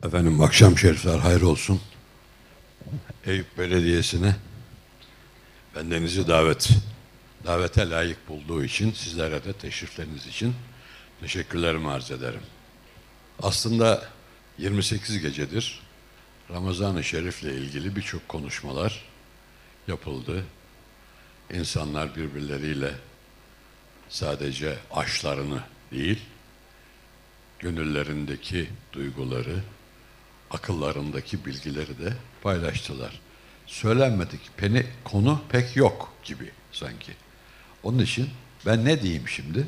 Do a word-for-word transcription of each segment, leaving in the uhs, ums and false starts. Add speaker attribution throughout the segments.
Speaker 1: Efendim akşam şerifler hayır olsun. Eyüp Belediyesi'ne bendenizi davet davete layık bulduğu için, sizlere de teşrifleriniz için teşekkürlerimi arz ederim. Aslında yirmi sekiz gecedir Ramazan-ı Şerif'le ilgili birçok konuşmalar yapıldı. İnsanlar birbirleriyle sadece aşlarını değil, gönüllerindeki duyguları, akıllarındaki bilgileri de paylaştılar. Söylenmedik peni, konu pek yok gibi sanki. Onun için ben ne diyeyim şimdi?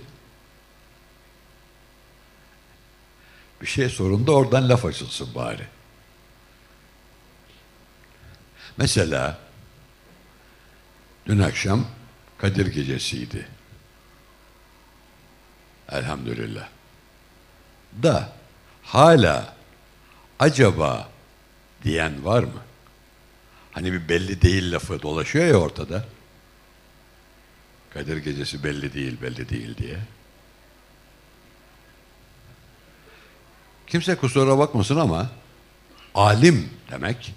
Speaker 1: Bir şey sorun da oradan laf açılsın bari. Mesela dün akşam Kadir Gecesi'ydi. Elhamdülillah. Da hala acaba diyen var mı? Hani bir belli değil lafı dolaşıyor ya ortada. Kadir Gecesi belli değil, belli değil diye. Kimse kusura bakmasın ama alim demek,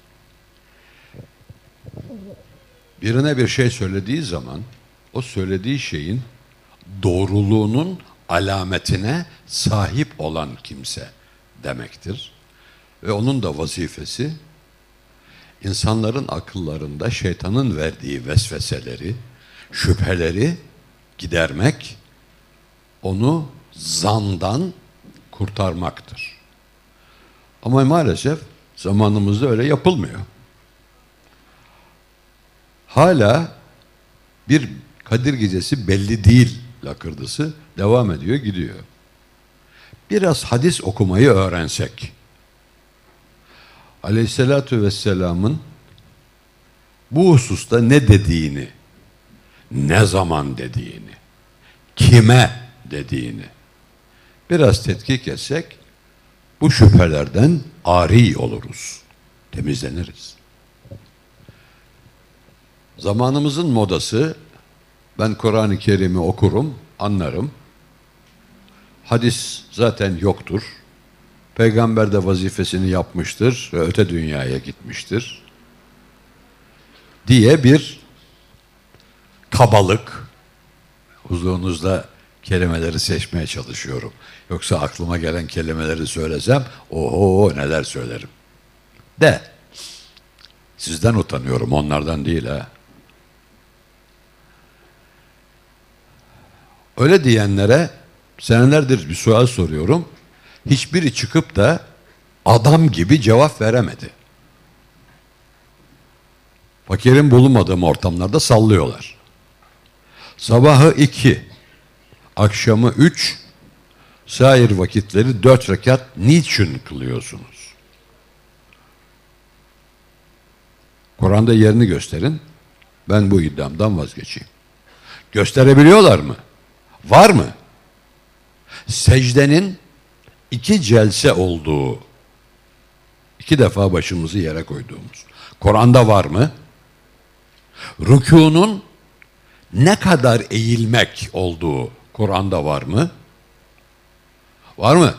Speaker 1: birine bir şey söylediği zaman o söylediği şeyin doğruluğunun alametine sahip olan kimse demektir. Ve onun da vazifesi insanların akıllarında şeytanın verdiği vesveseleri, şüpheleri gidermek, onu zandan kurtarmaktır. Ama maalesef zamanımızda öyle yapılmıyor. Hala bir Kadir Gecesi belli değil lakırdısı devam ediyor, gidiyor. Biraz hadis okumayı öğrensek, Aleyhisselatü Vesselam'ın bu hususta ne dediğini, ne zaman dediğini, kime dediğini biraz tetkik etsek, bu şüphelerden ari oluruz, temizleniriz. Zamanımızın modası, ben Kur'an-ı Kerim'i okurum, anlarım. Hadis zaten yoktur. Peygamber de vazifesini yapmıştır ve öte dünyaya gitmiştir diye bir kabalık, huzurunuzda kelimeleri seçmeye çalışıyorum. Yoksa aklıma gelen kelimeleri söylesem, oho neler söylerim. De, sizden utanıyorum, onlardan değil ha. Öyle diyenlere senelerdir bir sual soruyorum. Hiçbiri çıkıp da adam gibi cevap veremedi. Fakirin bulunmadığım ortamlarda sallıyorlar. Sabahı iki, akşamı üç, sair vakitleri dört rekat niçin kılıyorsunuz? Kur'an'da yerini gösterin, ben bu iddiamdan vazgeçeyim. Gösterebiliyorlar mı? Var mı? Secdenin iki celse olduğu, iki defa başımızı yere koyduğumuz Kur'an'da var mı? Rükûnun ne kadar eğilmek olduğu Kur'an'da var mı? Var mı?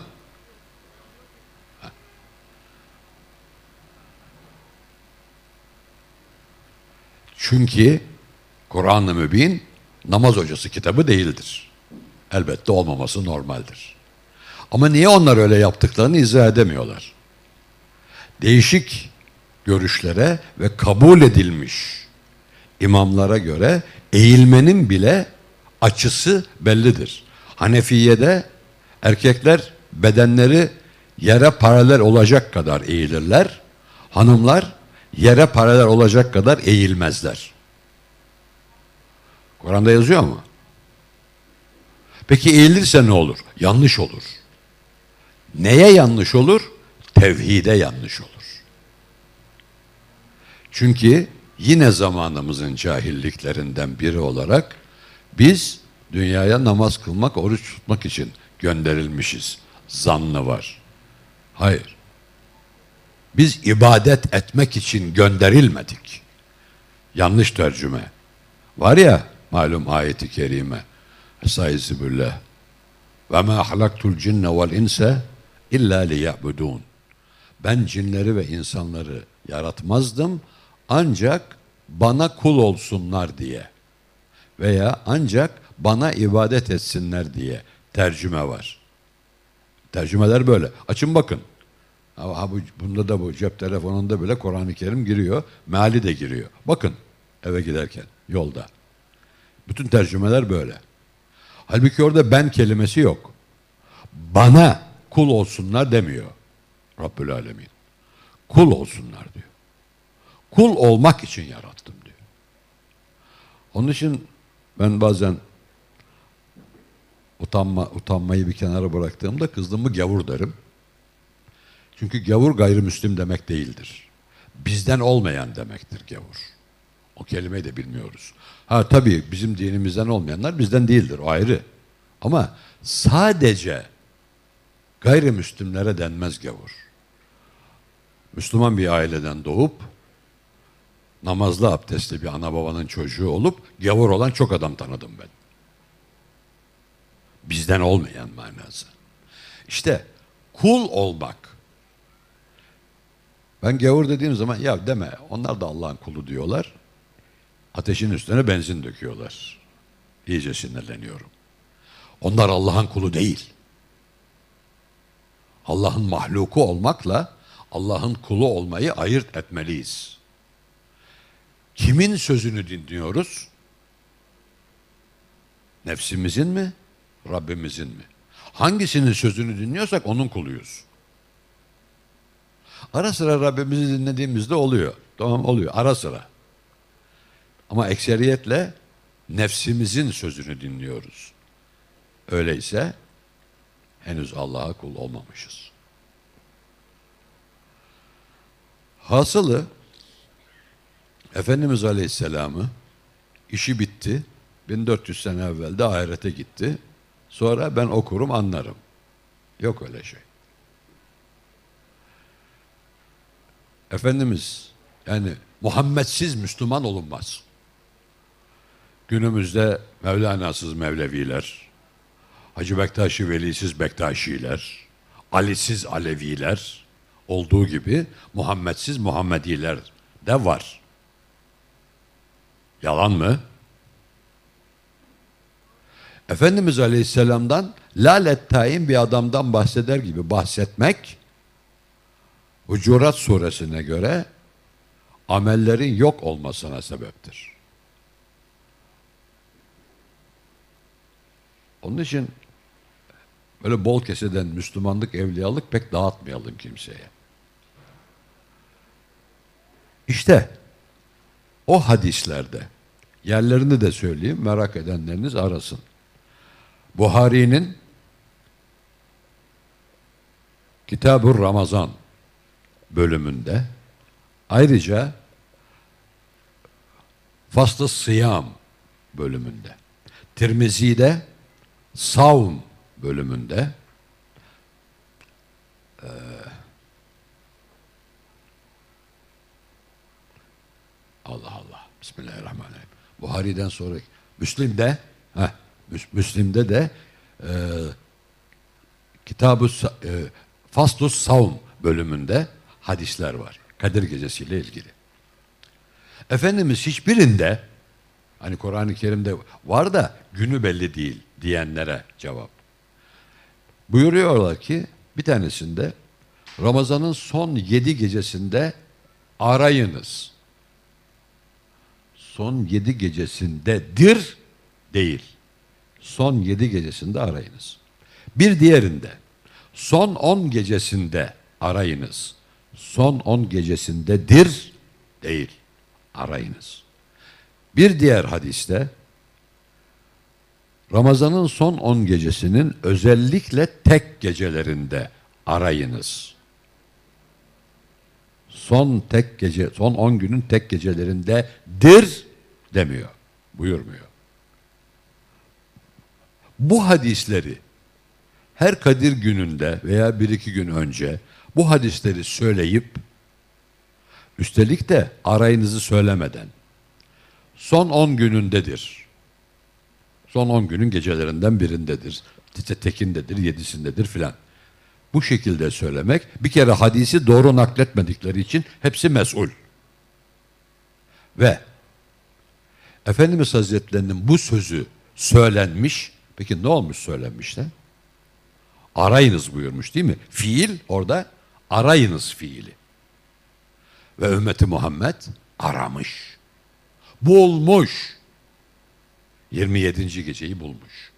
Speaker 1: Çünkü Kur'an-ı Mübin namaz hocası kitabı değildir. Elbette olmaması normaldir. Ama niye onlar öyle yaptıklarını izah edemiyorlar. Değişik görüşlere ve kabul edilmiş imamlara göre eğilmenin bile açısı bellidir. Hanefiye'de erkekler bedenleri yere paralel olacak kadar eğilirler. Hanımlar yere paralel olacak kadar eğilmezler. Kur'an'da yazıyor mu? Peki eğilirse ne olur? Yanlış olur. Neye yanlış olur? Tevhide yanlış olur. Çünkü yine zamanımızın cahilliklerinden biri olarak biz dünyaya namaz kılmak, oruç tutmak için gönderilmişiz. Zannı var. Hayır. Biz ibadet etmek için gönderilmedik. Yanlış tercüme. Var ya malum ayeti kerime. Estaizu billah. Ve ma halaktul cinne vel insa illa liya'budun. Ben cinleri ve insanları yaratmazdım ancak bana kul olsunlar diye veya ancak bana ibadet etsinler diye tercüme var. Tercümeler böyle. Açın bakın. Ha, ha bu, bunda da bu cep telefonunda bile Kur'an-ı Kerim giriyor. Meali de giriyor. Bakın eve giderken yolda. Bütün tercümeler böyle. Halbuki orada ben kelimesi yok. Bana kul olsunlar demiyor Rabbül Alemin. Kul olsunlar diyor. Kul olmak için yarattım diyor. Onun için ben bazen utanma, utanmayı bir kenara bıraktığımda kızdığımı gavur derim. Çünkü gavur gayrimüslim demek değildir. Bizden olmayan demektir gavur. O kelimeyi de bilmiyoruz. Ha tabii bizim dinimizden olmayanlar bizden değildir, o ayrı. Ama sadece gayrimüslimlere denmez gavur. Müslüman bir aileden doğup namazlı abdestli bir ana babanın çocuğu olup gavur olan çok adam tanıdım ben. Bizden olmayan manası. İşte kul olmak. Ben gavur dediğim zaman ya deme, onlar da Allah'ın kulu diyorlar. Ateşin üstüne benzin döküyorlar. İyice sinirleniyorum. Onlar Allah'ın kulu değil. Allah'ın mahluku olmakla Allah'ın kulu olmayı ayırt etmeliyiz. Kimin sözünü dinliyoruz? Nefsimizin mi? Rabbimizin mi? Hangisinin sözünü dinliyorsak onun kuluyuz. Ara sıra Rabbimizi dinlediğimizde oluyor. Tamam, oluyor ara sıra. Ama ekseriyetle nefsimizin sözünü dinliyoruz. Öyleyse henüz Allah'a kul olmamışız. Hasılı Efendimiz Aleyhisselam'ı işi bitti. bin dört yüz sene evvel de ahirete gitti. Sonra ben okurum anlarım. Yok öyle şey. Efendimiz yani Muhammedsiz Müslüman olunmaz. Günümüzde Mevlana'sız Mevleviler, Hacı Bektaşi Velisiz Bektaşiler, Ali'siz Aleviler olduğu gibi Muhammedsiz Muhammediler de var. Yalan mı? Efendimiz Aleyhisselam'dan lalet tayin bir adamdan bahseder gibi bahsetmek Hucurat suresine göre amellerin yok olmasına sebeptir. Onun için böyle bol keseden Müslümanlık, evliyalık pek dağıtmayalım kimseye. İşte o hadislerde yerlerini de söyleyeyim, merak edenleriniz arasın. Buhari'nin Kitab-ı Ramazan bölümünde ayrıca Fasl-ı Sıyam bölümünde, Tirmizi'de Savm bölümünde, e, Allah Allah, Bismillahirrahmanirrahim. Buhari'den sonra Müslim'de, heh, Müslim'de de e, Kitab-ı e, Fasl-ı Savm bölümünde hadisler var. Kadir Gecesi ile ilgili. Efendimiz hiçbirinde, hani Kur'an-ı Kerim'de var da günü belli değil diyenlere cevap. Buyuruyorlar ki bir tanesinde Ramazan'ın son yedi gecesinde arayınız. Son yedi gecesindedir değil. Son yedi gecesinde arayınız. Bir diğerinde son on gecesinde arayınız. Son on gecesindedir değil. Arayınız. Bir diğer hadiste Ramazan'ın son on gecesinin özellikle tek gecelerinde arayınız. Son tek gece, son on günün tek gecelerindedir demiyor, buyurmuyor. Bu hadisleri her Kadir gününde veya bir iki gün önce bu hadisleri söyleyip üstelik de arayınızı söylemeden son on günündedir. Son on günün gecelerinden birindedir. Tekindedir, yedisindedir filan. bu şekilde söylemek, bir kere hadisi doğru nakletmedikleri için hepsi mesul. Ve Efendimiz Hazretlerinin bu sözü söylenmiş, peki ne olmuş söylenmiş de? Arayınız buyurmuş değil mi? Fiil orada arayınız fiili. Ve ümmeti Muhammed aramış, bulmuş. yirmi yedinci geceyi bulmuş.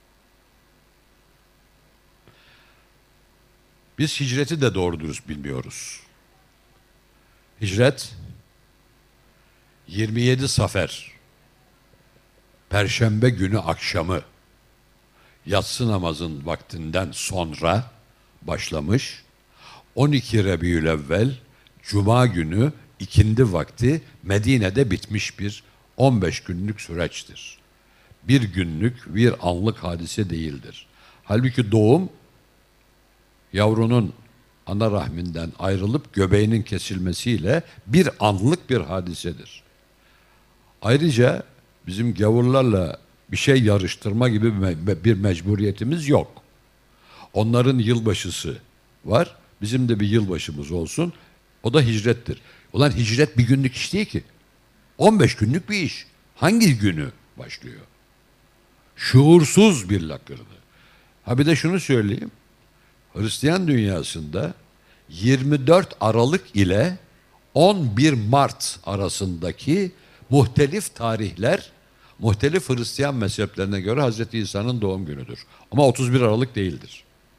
Speaker 1: Biz hicreti de doğru dürüst bilmiyoruz. Hicret yirmi yedi Safer Perşembe günü akşamı yatsı namazın vaktinden sonra başlamış. on iki Rabiülevvel Cuma günü ikindi vakti Medine'de bitmiş bir on beş günlük süreçtir. Bir günlük, bir anlık hadise değildir. Halbuki doğum yavrunun ana rahminden ayrılıp göbeğinin kesilmesiyle bir anlık bir hadisedir. Ayrıca bizim gavurlarla bir şey yarıştırma gibi bir mecburiyetimiz yok. Onların yılbaşısı var, bizim de bir yılbaşımız olsun. O da hicrettir. Ulan hicret bir günlük iş değil ki. on beş günlük bir iş. Hangi günü başlıyor? Şuursuz bir lakırdı. Ha bir de şunu söyleyeyim. Hristiyan dünyasında yirmi dört Aralık ile on bir Mart arasındaki muhtelif tarihler, muhtelif Hristiyan mezheplerine göre Hazreti İsa'nın doğum günüdür. Ama otuz bir Aralık değildir.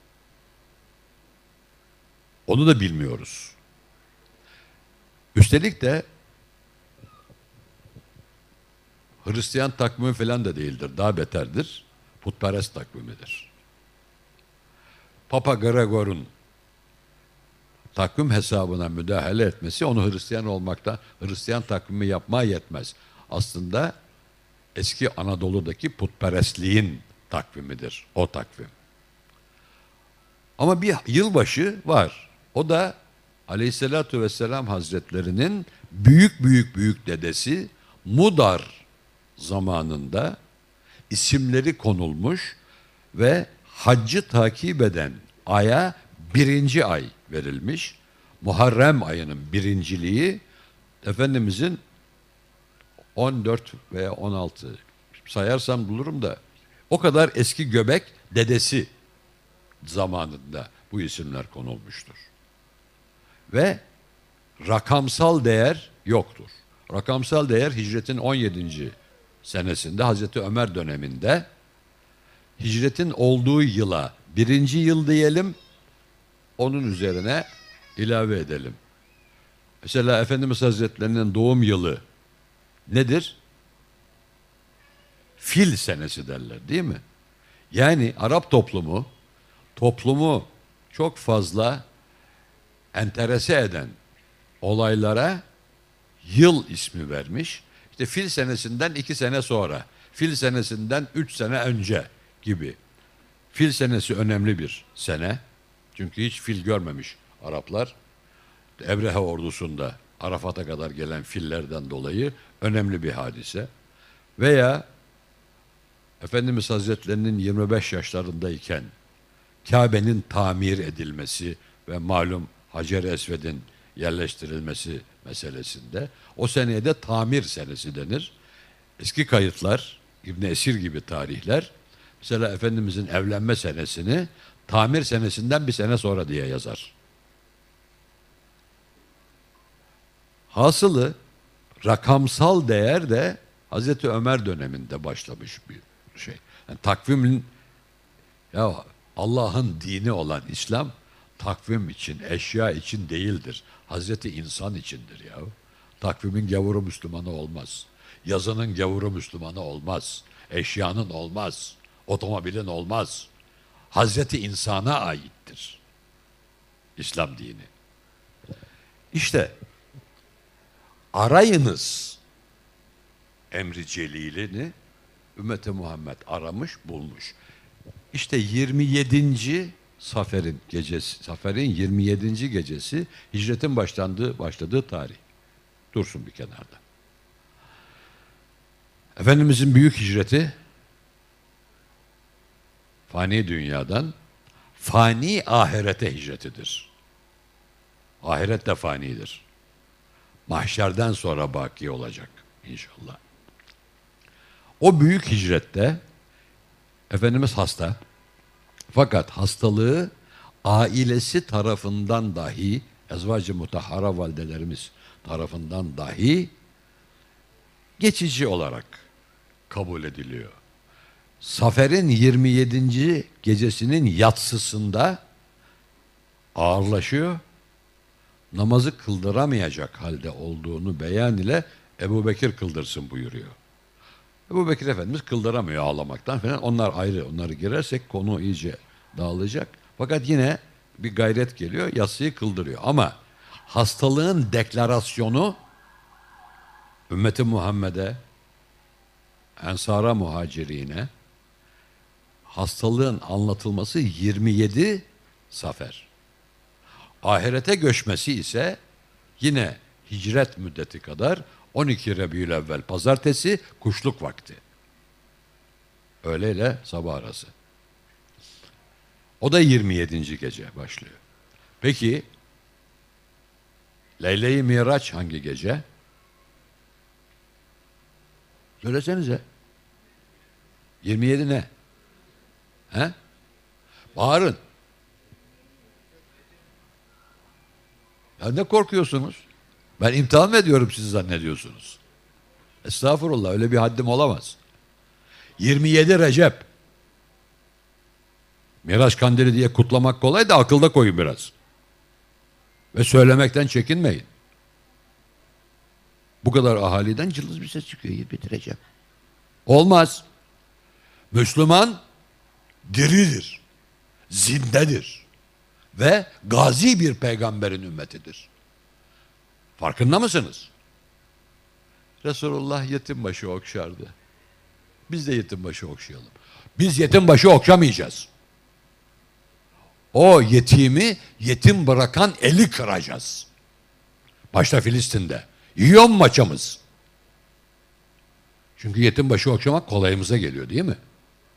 Speaker 1: Onu da bilmiyoruz. Üstelik de Hristiyan takvimi falan da değildir. Daha beterdir. Putperest takvimidir. Papa Gregor'un takvim hesabına müdahale etmesi onu Hristiyan olmakta, Hristiyan takvimi yapmaya yetmez. Aslında eski Anadolu'daki putperestliğin takvimidir o takvim. Ama bir yılbaşı var. O da Aleyhisselatü Vesselam Hazretlerinin büyük büyük büyük dedesi Mudar zamanında isimleri konulmuş ve haccı takip eden aya birinci ay verilmiş. Muharrem ayının birinciliği Efendimizin on dört veya on altı sayarsam bulurum da o kadar eski göbek dedesi zamanında bu isimler konulmuştur. Ve rakamsal değer yoktur. Rakamsal değer hicretin on yedinci senesinde Hazreti Ömer döneminde hicretin olduğu yıla birinci yıl diyelim, onun üzerine ilave edelim. Mesela Efendimiz Hazretlerinin doğum yılı nedir? Fil senesi derler değil mi? Yani Arap toplumu, toplumu çok fazla enterese eden olaylara yıl ismi vermiş. İşte fil senesinden iki sene sonra, fil senesinden üç sene önce gibi. Fil senesi önemli bir sene. Çünkü hiç fil görmemiş Araplar. Ebrehe ordusunda Arafat'a kadar gelen fillerden dolayı önemli bir hadise. Veya Efendimiz Hazretlerinin yirmi beş yaşlarındayken Kabe'nin tamir edilmesi ve malum Hacer-i Esved'in yerleştirilmesi meselesinde o seneye de tamir senesi denir. Eski kayıtlar, İbn Esir gibi tarihler mesela Efendimizin evlenme senesini tamir senesinden bir sene sonra diye yazar. Hasılı rakamsal değer de Hazreti Ömer döneminde başlamış bir şey. Yani takvimin, ya Allah'ın dini olan İslam takvim için, eşya için değildir. Hazreti insan içindir ya. Takvimin gavuru Müslümanı olmaz. Yazının gavuru Müslümanı olmaz. Eşyanın olmaz. Otomobilin olmaz. Hazreti insana aittir İslam dini. İşte arayınız emri celilini ümmeti Muhammed aramış, bulmuş. İşte yirmi yedinci Safer'in gecesi, Safer'in yirmi yedinci gecesi hicretin başlandığı, başladığı tarih. Dursun bir kenarda. Efendimizin büyük hicreti fani dünyadan fani ahirete hicretidir. Ahiret de fanidir. Mahşerden sonra baki olacak inşallah. O büyük hicrette Efendimiz hasta. Fakat hastalığı ailesi tarafından dahi, ezvacı mutahhara validelerimiz tarafından dahi geçici olarak kabul ediliyor. Safer'in yirmi yedinci gecesinin yatsısında ağırlaşıyor. Namazı kıldıramayacak halde olduğunu beyan ile Ebubekir kıldırsın buyuruyor. Ebubekir Efendimiz kıldıramıyor ağlamaktan falan. Onlar ayrı. Onları girersek konu iyice dağılacak. Fakat yine bir gayret geliyor. Yatsıyı kıldırıyor. Ama hastalığın deklarasyonu ümmeti Muhammed'e, Ensara muhacirine hastalığın anlatılması yirmi yedi Safer. Ahirete göçmesi ise yine hicret müddeti kadar on iki Rebiyülevvel pazartesi kuşluk vakti. Öğleyle sabah arası. O da yirmi yedinci gece başlıyor. Peki Leyle-i Miraç hangi gece? Söylesenize. yirmi yedi ne? He? Bağırın. Ya ne korkuyorsunuz? Ben imtihan mı ediyorum sizi zannediyorsunuz? Estağfurullah, öyle bir haddim olamaz. yirmi yedi Recep. Miraç kandili diye kutlamak kolay da akılda koyun biraz. Ve söylemekten çekinmeyin. Bu kadar ahaliden cılız bir ses çıkıyor. yirmi yedi Recep. Olmaz. Müslüman diridir. Zindedir. Ve gazi bir peygamberin ümmetidir. Farkında mısınız? Resulullah yetim başı okşardı. Biz de yetim başı okşayalım. Biz yetim başı okşamayacağız. O yetimi yetim bırakan eli kıracağız. Başta Filistin'de. Yiyor mu maçamız? Çünkü yetim başı okşamak kolayımıza geliyor değil mi?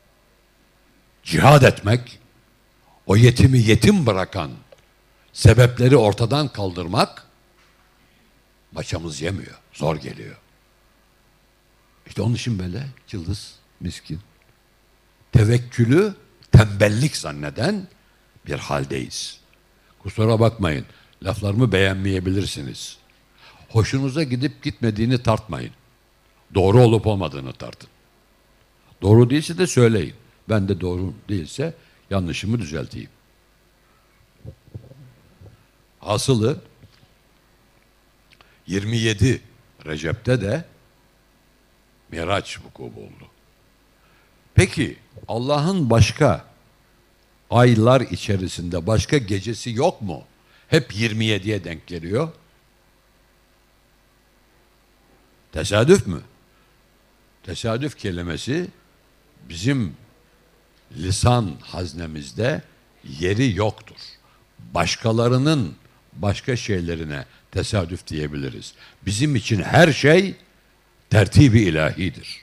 Speaker 1: Cihad etmek, o yetimi yetim bırakan sebepleri ortadan kaldırmak maçamız yemiyor. Zor geliyor. İşte onun için böyle cılız, miskin, tevekkülü tembellik zanneden bir haldeyiz. Kusura bakmayın. Laflarımı beğenmeyebilirsiniz. Hoşunuza gidip gitmediğini tartmayın. Doğru olup olmadığını tartın. Doğru değilse de söyleyin. Ben de doğru değilse yanlışımı düzelteyim. Hasılı yirmi yedi Recep'te de Miraç vuku buldu. Peki Allah'ın başka aylar içerisinde başka gecesi yok mu? Hep yirmi yediye denk geliyor. Tesadüf mü? Tesadüf kelimesi bizim lisan haznemizde yeri yoktur. Başkalarının başka şeylerine tesadüf diyebiliriz. Bizim için her şey tertibi ilahidir.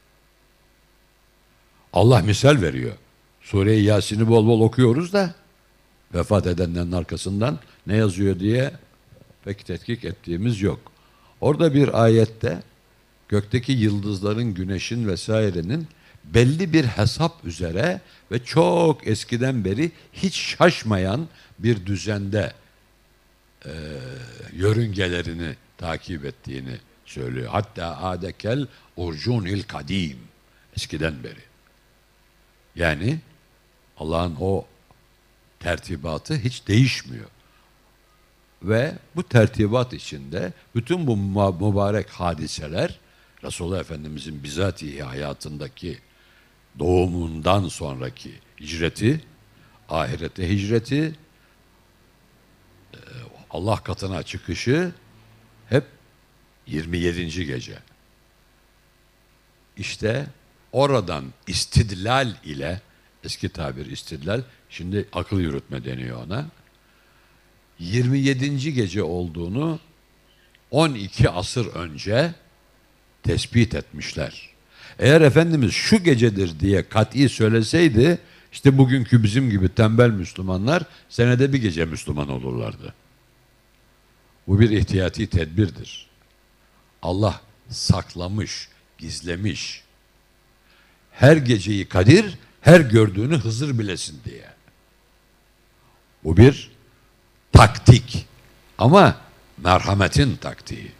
Speaker 1: Allah misal veriyor. Sure-i Yasin'i bol bol okuyoruz da vefat edenlerin arkasından ne yazıyor diye pek tetkik ettiğimiz yok. Orada bir ayette gökteki yıldızların, güneşin vesairenin belli bir hesap üzere ve çok eskiden beri hiç şaşmayan bir düzende e, yörüngelerini takip ettiğini söylüyor. Hatta adekel urcunil kadim, eskiden beri. Yani Allah'ın o tertibatı hiç değişmiyor. Ve bu tertibat içinde bütün bu mübarek hadiseler Resulullah Efendimizin bizatihi hayatındaki doğumundan sonraki hicreti, ahirete hicreti, Allah katına çıkışı hep yirmi yedinci gece. İşte oradan istidlal ile, eski tabir istidlal, şimdi akıl yürütme deniyor ona, yirmi yedinci gece olduğunu on iki asır önce tespit etmişler. Eğer Efendimiz şu gecedir diye kat'i söyleseydi İşte bugünkü bizim gibi tembel Müslümanlar senede bir gece Müslüman olurlardı. Bu bir ihtiyati tedbirdir. Allah saklamış, gizlemiş. Her geceyi Kadir, her gördüğünü Hızır bilesin diye. Bu bir taktik. Ama merhametin taktiği.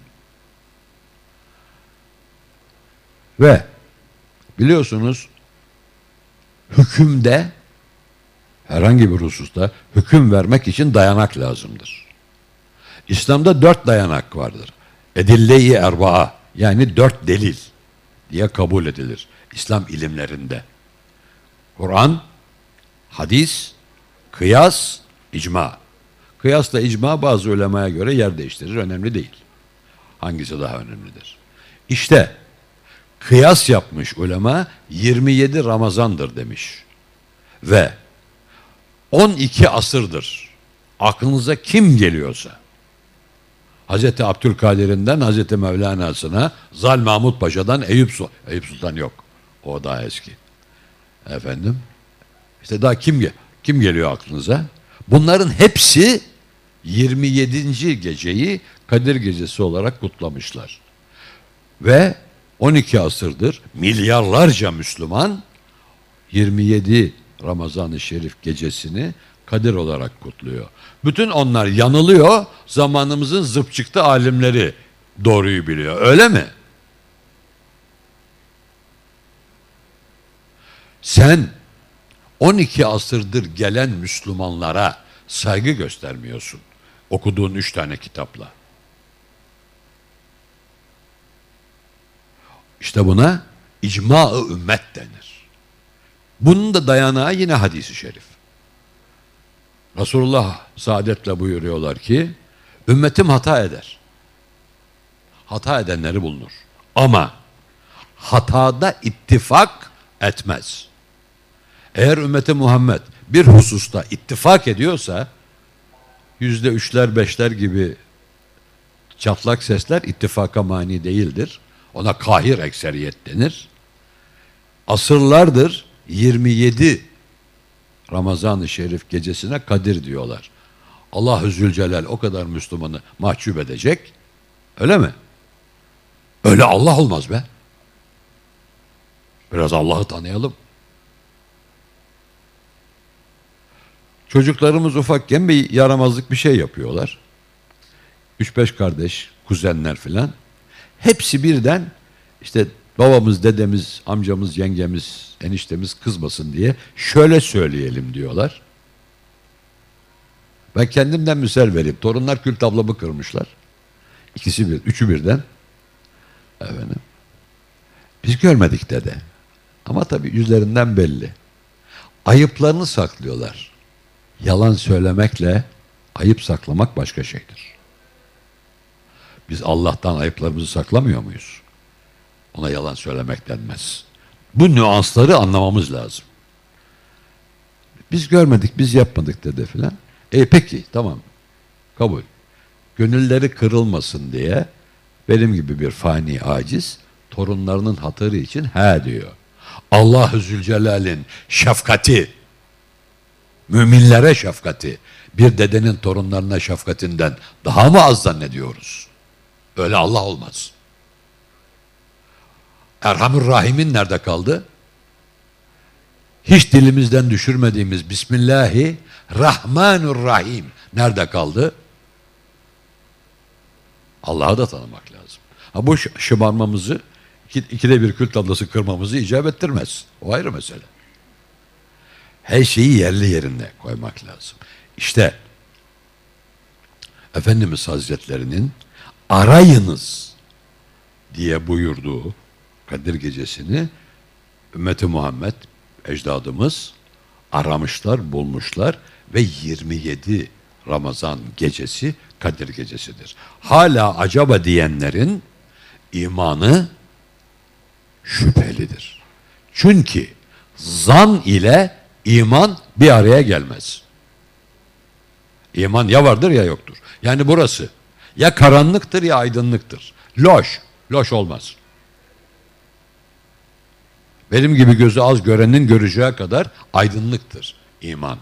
Speaker 1: Ve biliyorsunuz hükümde, herhangi bir hususta hüküm vermek için dayanak lazımdır. İslam'da dört dayanak vardır. Edille-i erbaa, yani dört delil diye kabul edilir İslam ilimlerinde. Kur'an, hadis, kıyas, icma. Kıyasla icma bazı ulemaya göre yer değiştirir. Önemli değil. Hangisi daha önemlidir? İşte kıyas yapmış ulema yirmi yedi Ramazan'dır demiş. Ve on iki asırdır. Aklınıza kim geliyorsa, Hazreti Abdülkadir'inden Hazreti Mevlana'sına, Zal Mahmud Paşa'dan Eyüp Sultan, Eyüp Sultan yok. O daha eski. Efendim? İşte daha kim kim geliyor aklınıza? Bunların hepsi yirmi yedinci geceyi Kadir Gecesi olarak kutlamışlar. Ve on iki asırdır milyarlarca Müslüman yirmi yedi Ramazan-ı Şerif gecesini Kadir olarak kutluyor. Bütün onlar yanılıyor, zamanımızın zıpçıktı alimleri doğruyu biliyor. Öyle mi? Sen on iki asırdır gelen Müslümanlara saygı göstermiyorsun. Okuduğun üç tane kitapla. İşte buna icma-ı ümmet denir. Bunun da dayanağı yine hadis-i şerif. Resulullah saadetle buyuruyorlar ki, ümmetim hata eder. Hata edenleri bulunur. Ama hatada ittifak etmez. Eğer ümmeti Muhammed bir hususta ittifak ediyorsa, yüzde üçler beşler gibi çatlak sesler ittifaka mani değildir. Ona kahir ekseriyet denir. Asırlardır yirmi yedi Ramazan-ı Şerif gecesine Kadir diyorlar. Allah-u Zülcelal o kadar Müslümanı mahcup edecek. Öyle mi? Öyle Allah olmaz be. Biraz Allah'ı tanıyalım. Çocuklarımız ufakken bir yaramazlık bir şey yapıyorlar. Üç beş kardeş, kuzenler filan. Hepsi birden işte babamız, dedemiz, amcamız, yengemiz, eniştemiz kızmasın diye şöyle söyleyelim diyorlar. Ben kendimden misal vereyim. Torunlar kül tablamı kırmışlar. İkisi bir, üçü birden. Efendim. Biz görmedik dede. Ama tabii yüzlerinden belli. Ayıplarını saklıyorlar. Yalan söylemekle ayıp saklamak başka şeydir. Biz Allah'tan ayıplarımızı saklamıyor muyuz? Ona yalan söylemek denmez. Bu nüansları anlamamız lazım. Biz görmedik, biz yapmadık dedi filan. E peki, tamam. Kabul. Gönülleri kırılmasın diye benim gibi bir fani aciz torunlarının hatırı için he diyor. Allah-u Zülcelal'in şefkati, müminlere şefkati, bir dedenin torunlarına şefkatinden daha mı az zannediyoruz? Öyle Allah olmaz. Erhamur Rahim'in nerede kaldı? Hiç dilimizden düşürmediğimiz Bismillahirrahmanirrahim nerede kaldı? Allah'ı da tanımak lazım. Ha, bu şımarmamızı, iki, ikide bir kül tablası kırmamızı icap ettirmez. O ayrı mesele. Her şeyi yerli yerine koymak lazım. İşte Efendimiz Hazretlerinin arayınız diye buyurduğu Kadir Gecesi'ni ümmeti Muhammed, ecdadımız aramışlar, bulmuşlar ve yirmi yedi Ramazan gecesi Kadir Gecesi'dir. Hala acaba diyenlerin imanı şüphelidir. Çünkü zan ile iman bir araya gelmez. İman ya vardır ya yoktur. Yani burası ya karanlıktır ya aydınlıktır. Loş, loş olmaz. Benim gibi gözü az görenin göreceği kadar aydınlıktır iman.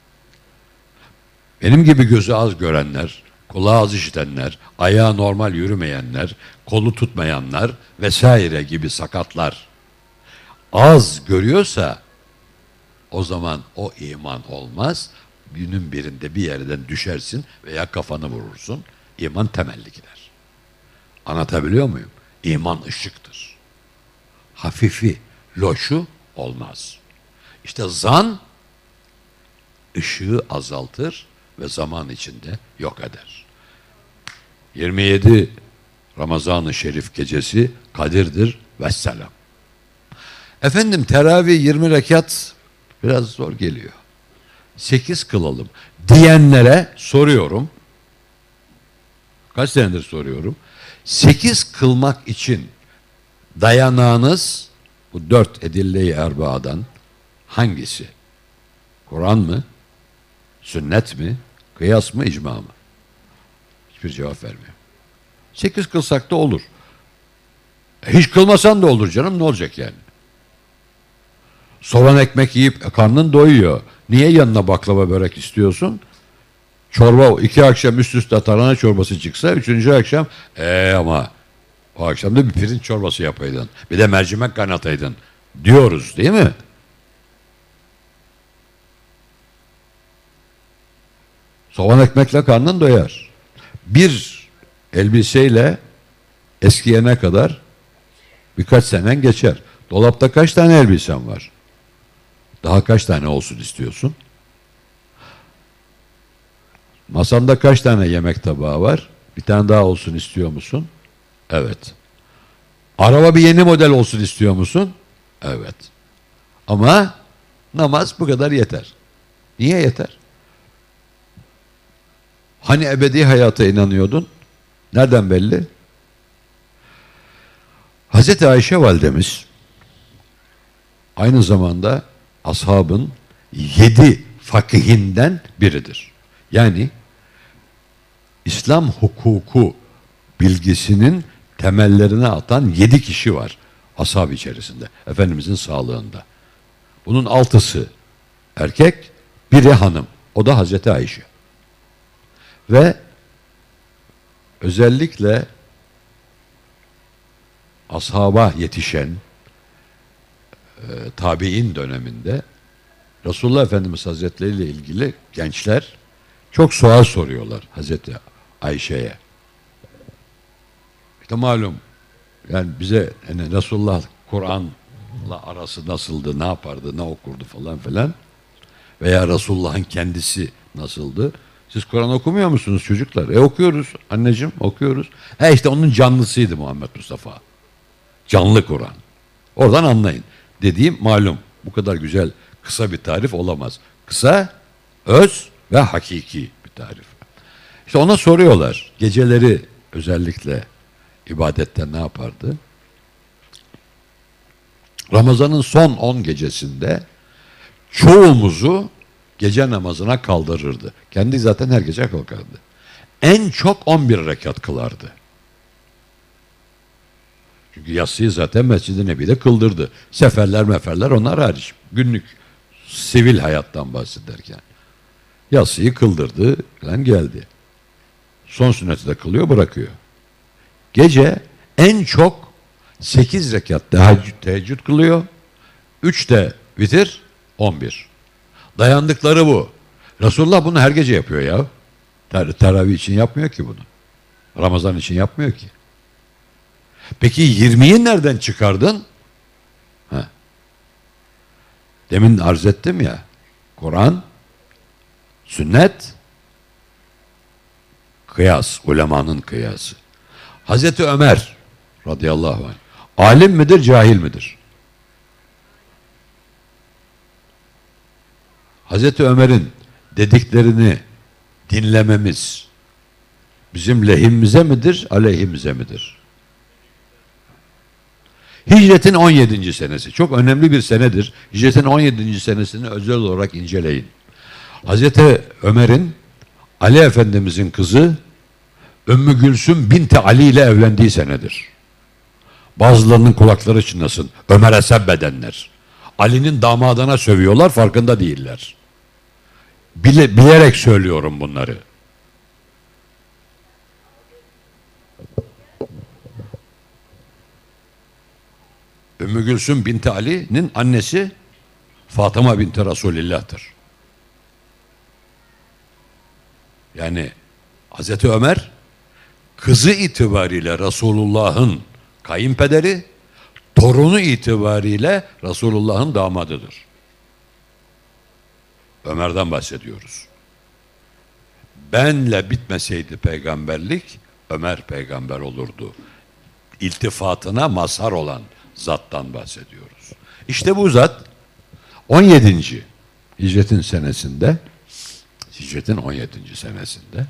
Speaker 1: Benim gibi gözü az görenler, kulağı az işitenler, ayağı normal yürümeyenler, kolu tutmayanlar vesaire gibi sakatlar az görüyorsa o zaman o iman olmaz. Günün birinde bir yerden düşersin veya kafanı vurursun. İman temelli gider. Anlatabiliyor muyum? İman ışıktır. Hafifi, loşu olmaz. İşte zan ışığı azaltır ve zaman içinde yok eder. yirmi yedi Ramazan-ı Şerif gecesi Kadir'dir vesselam. Efendim teravih yirmi rekat biraz zor geliyor. sekiz kılalım diyenlere soruyorum. Kaç senedir soruyorum. sekiz kılmak için dayanağınız bu dört edille-i erbaadan hangisi? Kur'an mı? Sünnet mi? Kıyas mı? İcma mı? Hiçbir cevap vermiyor. Sekiz kılsak da olur. E hiç kılmasan da olur canım, ne olacak yani? Soğan ekmek yiyip e, karnın doyuyor. Niye yanına baklava börek istiyorsun? Çorba iki akşam üst üste tarhana çorbası çıksa üçüncü akşam ee ama o akşam da bir pirinç çorbası yapaydın. Bir de mercimek kaynataydın diyoruz değil mi? Soğan ekmekle karnın doyar. Bir elbiseyle eskiyene kadar birkaç senen geçer. Dolapta kaç tane elbisen var? Daha kaç tane olsun istiyorsun? Masanda kaç tane yemek tabağı var? Bir tane daha olsun istiyor musun? Evet. Araba bir yeni model olsun istiyor musun? Evet. Ama namaz bu kadar yeter. Niye yeter? Hani ebedi hayata inanıyordun? Nereden belli? Hazreti Ayşe validemiz aynı zamanda ashabın yedi fakihinden biridir. Yani İslam hukuku bilgisinin temellerine atan yedi kişi var ashab içerisinde. Efendimizin sağlığında. Bunun altısı erkek, biri hanım. O da Hazreti Ayşe. Ve özellikle ashaba yetişen e, tabi'in döneminde Resulullah Efendimiz Hazretleri ile ilgili gençler çok sual soruyorlar Hazreti Ayşe'ye. İşte malum yani bize yani Resulullah Kur'an'la arası nasıldı, ne yapardı, ne okurdu falan filan veya Resulullah'ın kendisi nasıldı? Siz Kur'an okumuyor musunuz çocuklar? E okuyoruz anneciğim, okuyoruz. He işte onun canlısıydı Muhammed Mustafa. Canlı Kur'an. Oradan anlayın. Dediğim malum. Bu kadar güzel kısa bir tarif olamaz. Kısa, öz ve hakiki bir tarif. İşte ona soruyorlar. Geceleri özellikle ibadette ne yapardı? Ramazan'ın son on gecesinde çoğumuzu gece namazına kaldırırdı. Kendi zaten her gece kalkardı. En çok on bir rekat kılardı. Çünkü yatsıyı zaten Mescid-i Nebi'de kıldırdı. Seferler meferler onlar hariç. Günlük sivil hayattan bahsederken. Yatsıyı kıldırdı falan geldi. Son sünneti de kılıyor bırakıyor. Gece en çok sekiz rekat teheccüd, teheccüd kılıyor. üç de vitir on bir. Dayandıkları bu. Resulullah bunu her gece yapıyor ya. Ter teravih için yapmıyor ki bunu. Ramazan için yapmıyor ki. Peki yirmiyi nereden çıkardın? Ha. Demin arz ettim ya. Kur'an, sünnet, kıyas, ulemanın kıyası. Hazreti Ömer radıyallahu anh alim midir, cahil midir? Hazreti Ömer'in dediklerini dinlememiz bizim lehimize midir, aleyhimize midir? Hicretin on yedinci senesi. Çok önemli bir senedir. Hicretin on yedinci senesini özel olarak inceleyin. Hazreti Ömer'in Ali Efendimizin kızı Ümmü Gülsüm binti Ali ile evlendiği senedir. Bazılarının kulakları çınlasın. Ömer'e sebbedenler. Ali'nin damadına sövüyorlar, farkında değiller. Bile, bilerek söylüyorum bunları. Ümmü Gülsüm binti Ali'nin annesi Fatıma binti Resulillah'tır. Yani Hazreti Ömer kızı itibariyle Resulullah'ın kayınpederi, torunu itibariyle Resulullah'ın damadıdır. Ömer'den bahsediyoruz. Benle bitmeseydi peygamberlik, Ömer peygamber olurdu. İltifatına mazhar olan zattan bahsediyoruz. İşte bu zat on yedinci hicretin senesinde, hicretin on yedinci senesinde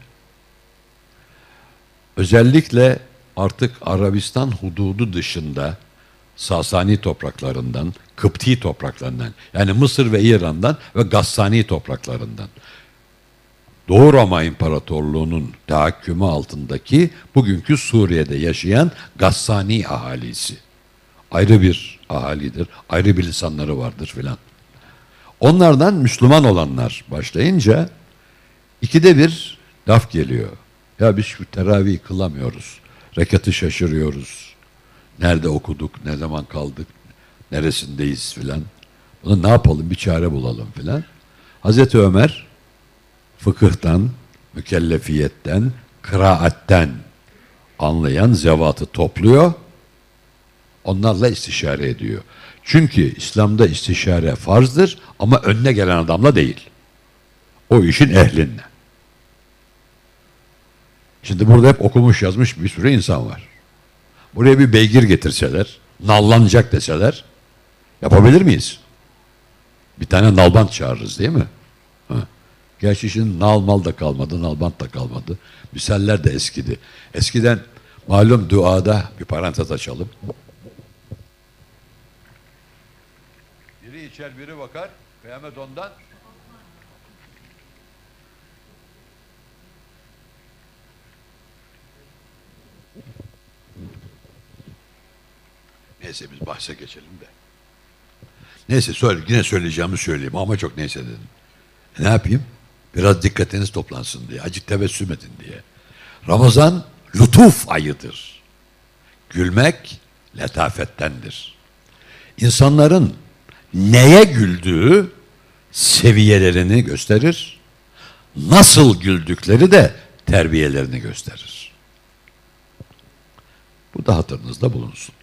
Speaker 1: özellikle artık Arabistan hududu dışında Sasani topraklarından, Kıpti topraklarından, yani Mısır ve İran'dan ve Gassani topraklarından, Doğu Roma İmparatorluğu'nun tahakkümü altındaki bugünkü Suriye'de yaşayan Gassani ahalisi. Ayrı bir ahalidir, ayrı bir lisanları vardır filan. Onlardan Müslüman olanlar başlayınca ikide bir laf geliyor. Ya biz şu teravih kılamıyoruz, rekatı şaşırıyoruz. Nerede okuduk, ne zaman kaldık, neresindeyiz filan. Bunu ne yapalım, bir çare bulalım filan. Hazreti Ömer fıkıhtan, mükellefiyetten, kıraatten anlayan zevatı topluyor. Onlarla istişare ediyor. Çünkü İslam'da istişare farzdır ama önüne gelen adamla değil. O işin ehlinle. Şimdi burada hep okumuş yazmış bir sürü insan var. Buraya bir beygir getirseler, nallanacak deseler yapabilir miyiz? Bir tane nalbant çağırırız değil mi? Ha. Gerçi şimdi nal mal da kalmadı, nalbant da kalmadı. Misaller de eskidi. Eskiden malum duada bir parantez açalım. Biri içer biri bakar, kıyamet ondan. Neyse biz bahse geçelim de. Neyse söyle, yine söyleyeceğimi söyleyeyim ama çok neyse dedim. E ne yapayım? Biraz dikkatiniz toplansın diye, acık tebessüm edin diye. Ramazan lütuf ayıdır. Gülmek letafettendir. İnsanların neye güldüğü seviyelerini gösterir. Nasıl güldükleri de terbiyelerini gösterir. Bu da hatırınızda bulunsun.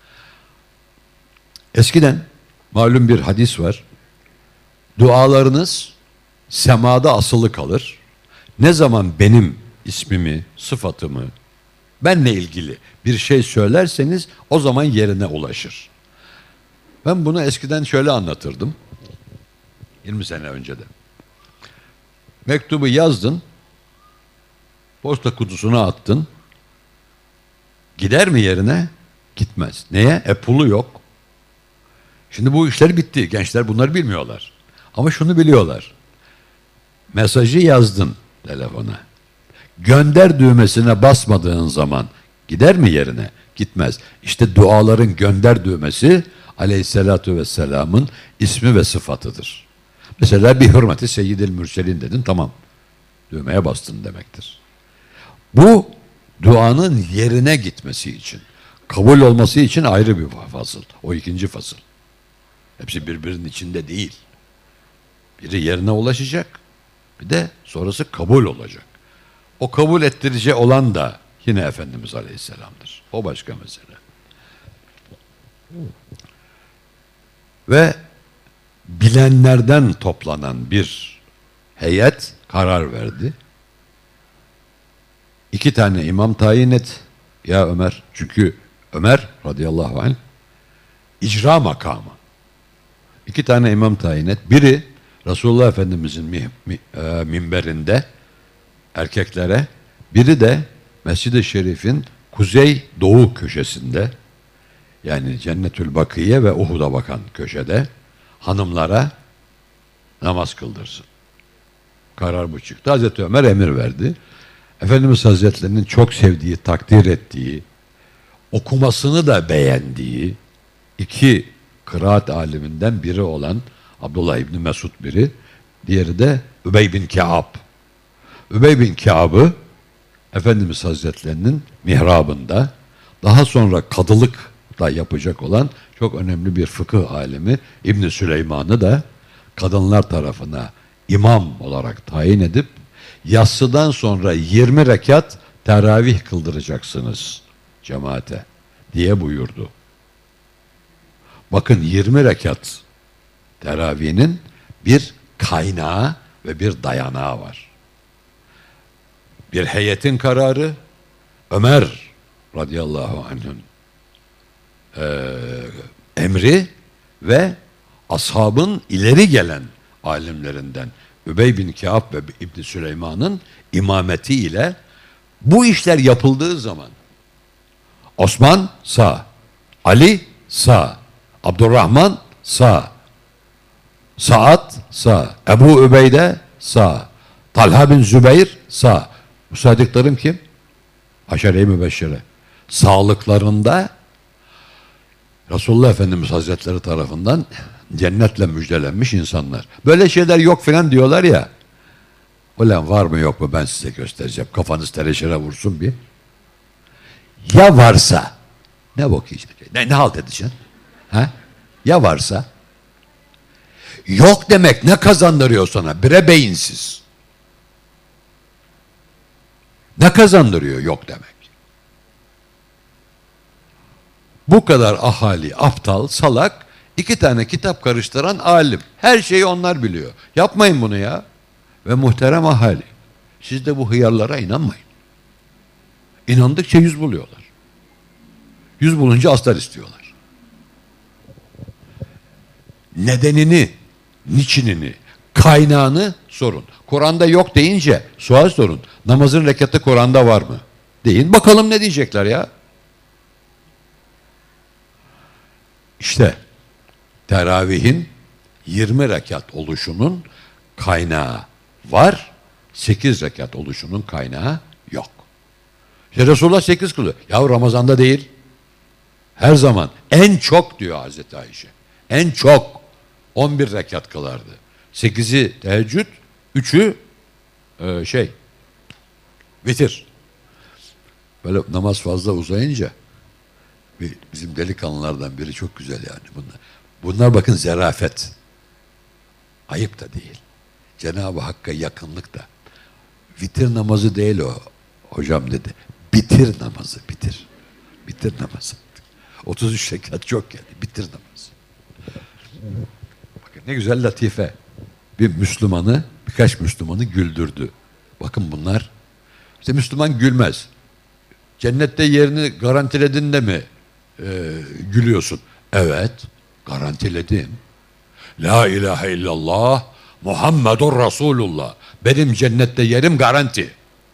Speaker 1: Eskiden malum bir hadis var. Dualarınız semada asılı kalır. Ne zaman benim ismimi, sıfatımı, benle ilgili bir şey söylerseniz o zaman yerine ulaşır. Ben bunu eskiden şöyle anlatırdım. yirmi sene önce de. Mektubu yazdın, posta kutusuna attın. Gider mi yerine? Gitmez. Neye? E pulu yok. Şimdi bu işler bitti. Gençler bunları bilmiyorlar. Ama şunu biliyorlar. Mesajı yazdın telefona. Gönder düğmesine basmadığın zaman gider mi yerine? Gitmez. İşte duaların gönder düğmesi Aleyhisselatü Vesselam'ın ismi ve sıfatıdır. Mesela bir hürmeti seyyidil mürselin dedin, tamam. Düğmeye bastın demektir. Bu duanın yerine gitmesi için, kabul olması için ayrı bir fasıl. O ikinci fasıl. Hepsi birbirinin içinde değil. Biri yerine ulaşacak, bir de sonrası kabul olacak. O kabul ettirici olan da yine Efendimiz Aleyhisselam'dır. O başka mesele. Ve bilenlerden toplanan bir heyet karar verdi. İki tane imam tayin et ya Ömer. Çünkü Ömer radıyallahu anh icra makamı. İki tane imam tayin et. Biri Resulullah Efendimizin mi, mi, e, minberinde erkeklere, biri de Mescid-i Şerif'in kuzey doğu köşesinde, yani Cennetül Bakiye ve Uhud'a bakan köşede hanımlara namaz kıldırsın. Karar bu çıktı. Hazreti Ömer emir verdi. Efendimiz Hazretlerinin çok sevdiği, takdir ettiği, okumasını da beğendiği iki kıraat aliminden biri olan Abdullah İbni Mesud biri, diğeri de Übey bin Kâb. Übey bin Kâb'ı Efendimiz Hazretlerinin mihrabında, daha sonra kadılık da yapacak olan çok önemli bir fıkıh alimi İbn Süleyman'ı da kadınlar tarafına imam olarak tayin edip yatsıdan sonra yirmi rekat teravih kıldıracaksınız cemaate diye buyurdu. Bakın, yirmi rekat teravihinin bir kaynağı ve bir dayanağı var. Bir heyetin kararı, Ömer radıyallahu anh'ın e, emri ve ashabın ileri gelen alimlerinden Übey bin Kâb ve İbn Süleyman'ın imameti ile bu işler yapıldığı zaman Osman sağ, Ali sağ, Abdurrahman sağ, Saad sağ, Ebu Übeyde sağ, Talha bin Zübeyir sağ. Bu saydıklarım kim? Aşere-i Mübeşşere. Sağlıklarında Resulullah Efendimiz Hazretleri tarafından cennetle müjdelenmiş insanlar. Böyle şeyler yok filan diyorlar ya. Ulan var mı yok mu ben size göstereceğim. Kafanız tereşire vursun bir. Ya varsa ne bok yiyeceksin? Ne, ne halt edeceksin? Ha? Ya varsa? Yok demek ne kazandırıyor sana? Bire beyinsiz. Ne kazandırıyor yok demek? Bu kadar ahali, aptal, salak, iki tane kitap karıştıran alim. Her şeyi onlar biliyor. Yapmayın bunu ya. Ve muhterem ahali, siz de bu hıyarlara inanmayın. İnandıkça yüz buluyorlar. Yüz bulunca astar istiyorlar. Nedenini, niçinini, kaynağını sorun. Kur'an'da yok deyince sual sorun. Namazın rekatı Kur'an'da var mı? Deyin bakalım ne diyecekler ya. İşte teravihin yirmi rekat oluşunun kaynağı var, sekiz rekat oluşunun kaynağı yok. İşte Resulullah sekiz kılıyor. Ya Ramazan'da değil, her zaman en çok diyor Hazreti Ayşe. En çok on bir rekat kılardı. sekizi teheccüd, üçü e, şey vitir. Böyle namaz fazla uzayınca bir, bizim delikanlılardan biri çok güzel yani bunlar. Bunlar bakın zerafet. Ayıp da değil. Cenab-ı Hakk'a yakınlık da. Vitir namazı değil o hocam dedi. Bitir namazı bitir. Bitir namazı. otuz üç rekat çok geldi. Bitir namazı. Bakın ne güzel latife. Bir Müslümanı, birkaç Müslümanı güldürdü. Bakın bunlar, işte Müslüman gülmez. Cennette yerini garantiledin de mi e, gülüyorsun? Evet, garantiledim. La ilahe illallah Muhammedur Resulullah. Benim cennette yerim garanti.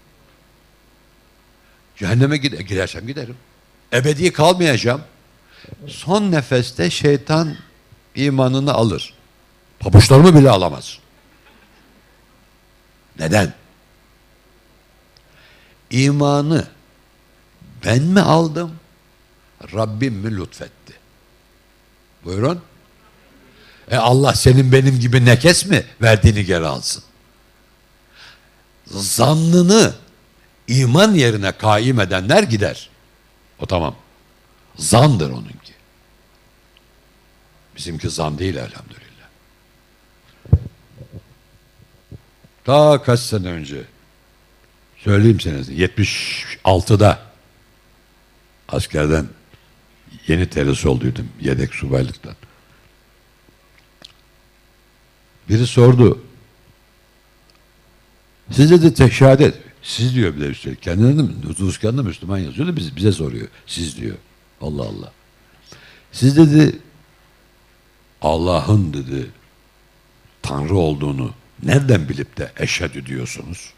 Speaker 1: Cehenneme gide gidersem giderim. Ebedi kalmayacağım. Son nefeste şeytan imanını alır. Pabuçlarımı bile alamaz. Neden? İmanı ben mi aldım? Rabbim mi lütfetti? Buyurun. E Allah senin benim gibi nekes mi verdiğini geri alsın? Zannını iman yerine kaim edenler gider. O tamam. Zandır onunki. Bizimki zan değil elhamdülillah. Ta kaç sene önce söyleyeyim senesi yetmiş altıda askerden yeni terhis olduydum yedek subaylıktan. Biri sordu. Siz dedi tek şehadet. Siz diyor bir de üstelik. Kendine de nüfus kağıdında Müslüman yazıyor da bize, bize soruyor. Siz diyor. Allah Allah. Siz dedi Allah'ın dedi Tanrı olduğunu nereden bilip de eşhedü diyorsunuz?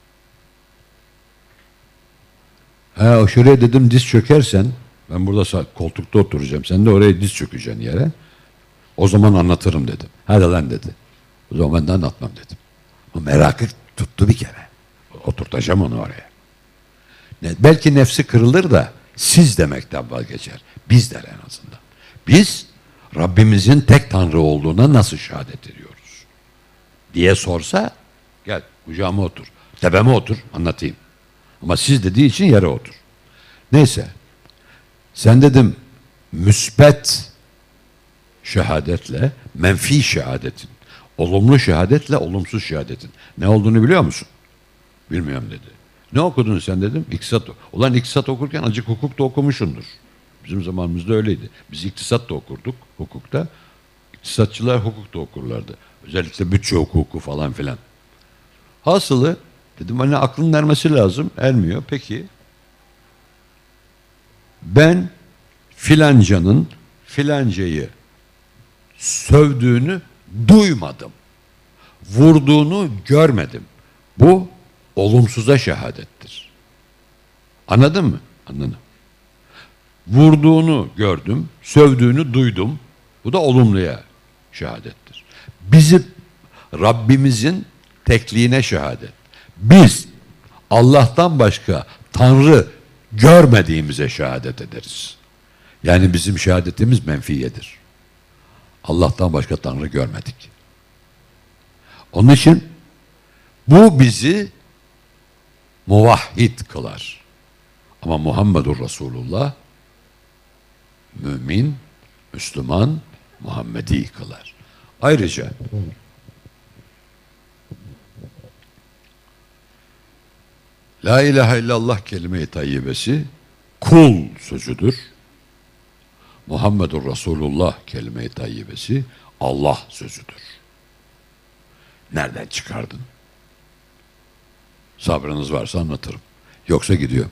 Speaker 1: Ha şuraya dedim diz çökersen, ben burada koltukta oturacağım, sen de oraya diz çökeceksin yere. O zaman anlatırım dedim. Hadi lan dedi. O zaman ben de anlatmam dedim. O merakı tuttu bir kere. Oturtacağım onu oraya. Ne, belki nefsi kırılır da Siz demekten vazgeçer. Biz der en azından. Biz Rabbimizin tek Tanrı olduğuna nasıl şehadet ediyoruz diye sorsa, gel kucağıma otur, tepeme otur, anlatayım. Ama siz dediği için yere otur. Neyse, sen dedim müsbet şehadetle menfi şehadetin, olumlu şehadetle olumsuz şehadetin ne olduğunu biliyor musun? Bilmiyorum dedi. Ne okudun sen dedim? İktisat. Ulan iktisat okurken azıcık hukuk da okumuşsundur. Bizim zamanımızda öyleydi. Biz iktisat da okurduk hukukta. İktisatçılar hukuk da okurlardı. Özellikle bütçe hukuku falan filan. Hasılı dedim hani aklın ermesi lazım. Ermiyor. Peki ben filancanın filancayı sövdüğünü duymadım. Vurduğunu görmedim. Bu olumsuza şehadettir. Anladın mı? Anladım. Vurduğunu gördüm, sövdüğünü duydum. Bu da olumluya şehadettir. Bizim Rabbimizin tekliğine şehadet. Biz Allah'tan başka Tanrı görmediğimize şehadet ederiz. Yani bizim şehadetimiz menfiyedir. Allah'tan başka Tanrı görmedik. Onun için bu bizi muvahhid kılar. Ama Muhammedur Resulullah mümin, Müslüman, Muhammedi kılar. Ayrıca La ilahe illallah kelime-i tayyibesi kul sözüdür. Muhammedur Resulullah kelime-i tayyibesi Allah sözüdür. Nereden çıkardın? Sabrınız varsa anlatırım. Yoksa gidiyor.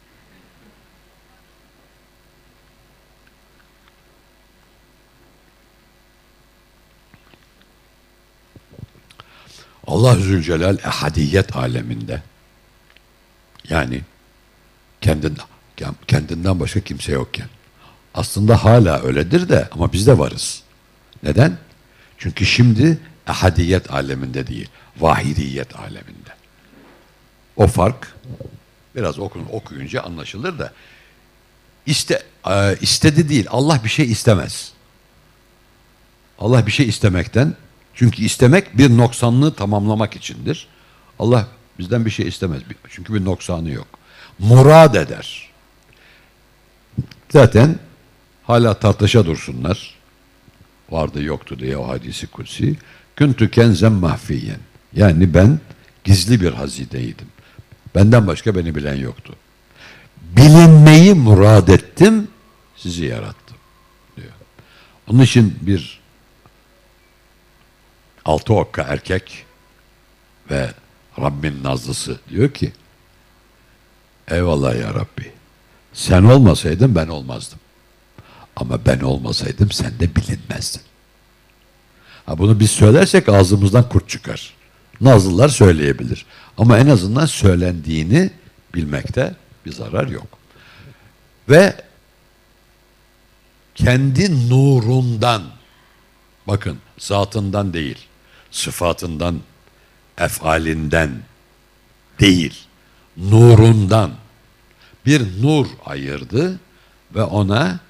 Speaker 1: Allah Zülcelal ehadiyet aleminde, yani kendinden, kendinden başka kimse yokken, aslında hala öyledir de ama biz de varız. Neden? Çünkü şimdi ehadiyet aleminde değil, vahidiyet aleminde. O fark biraz okun, okuyunca anlaşılır da iste, e, istedi değil, Allah bir şey istemez. Allah bir şey istemekten, çünkü istemek bir noksanlığı tamamlamak içindir. Allah bizden bir şey istemez. Çünkü bir noksanı yok. Murad eder. Zaten hala tartışa dursunlar. Vardı yoktu diye o hadisi kutsi. Küntü kenzen mahfiyen. Yani ben gizli bir hazineydim. Benden başka beni bilen yoktu. Bilinmeyi murad ettim, sizi yarattım diyor. Onun için bir altı okka erkek ve Rabbin nazlısı diyor ki, eyvallah ya Rabbi, sen olmasaydın ben olmazdım. Ama ben olmasaydım sen de bilinmezdin. Ha, bunu biz söylersek ağzımızdan kurt çıkar. Nazlılar söyleyebilir. Ama en azından söylendiğini bilmekte bir zarar yok. Ve kendi nurundan, bakın zatından değil, sıfatından, efalinden değil, nurundan bir nur ayırdı ve ona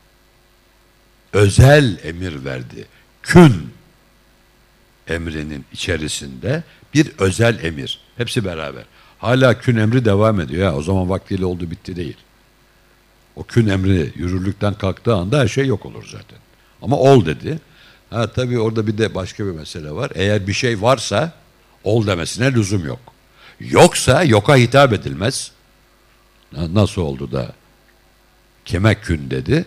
Speaker 1: özel emir verdi. Kün emrinin içerisinde bir özel emir. Hepsi beraber. Hala kün emri devam ediyor. Ya, o zaman vaktiyle oldu bitti değil. O kün emri yürürlükten kalktığı anda her şey yok olur zaten. Ama ol dedi. Ha tabii orada bir de başka bir mesele var. Eğer bir şey varsa ol demesine lüzum yok. Yoksa yoka hitap edilmez. Nasıl oldu da kime kün dedi?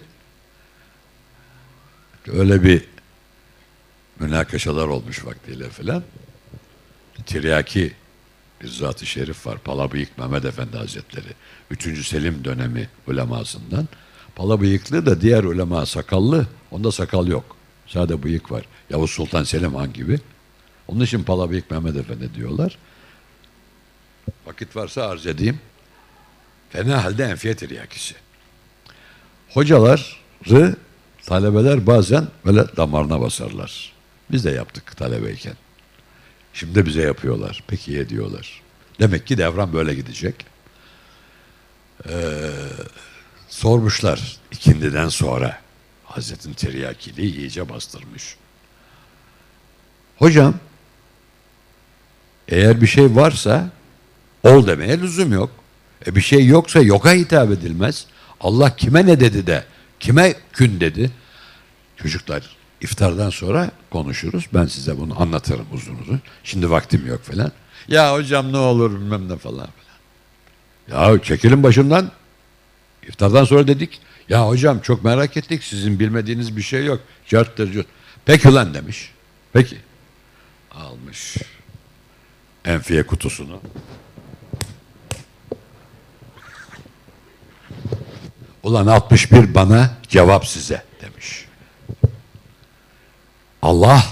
Speaker 1: Öyle bir münakaşalar olmuş vaktiyle filan. Tiryaki bir zat-ı şerif var. Palabıyık Mehmet Efendi Hazretleri. Üçüncü Selim dönemi ulemasından. Palabıyıklı da diğer ulema sakallı. Onda sakal yok. Sadece bıyık var. Yavuz Sultan Selim Han gibi. Onun için Palabıyık Mehmet Efendi diyorlar. Vakit varsa arz edeyim. Fena halde enfiye tiryakisi. Hocaları talebeler bazen böyle damarına basarlar. Biz de yaptık talebeyken. Şimdi de bize yapıyorlar. Peki iyi diyorlar. Demek ki devran böyle gidecek. Ee, Sormuşlar ikindiden sonra. Hazretin tiryakiliği iyice bastırmış. Hocam, eğer bir şey varsa ol demeye lüzum yok. E bir şey yoksa yoka hitap edilmez. Allah kime ne dedi de kime kün dedi. Çocuklar, iftardan sonra konuşuruz. Ben size bunu anlatırım uzun uzun. Şimdi vaktim yok falan. Ya hocam ne olur bilmem ne falan filan. Ya çekilin başımdan. İftardan sonra dedik. Ya hocam çok merak ettik. Sizin bilmediğiniz bir şey yok. Carttır cart. Peki ulan demiş. Peki. Almış enfiye kutusunu. Ulan altmış bir bana, cevap size demiş. Allah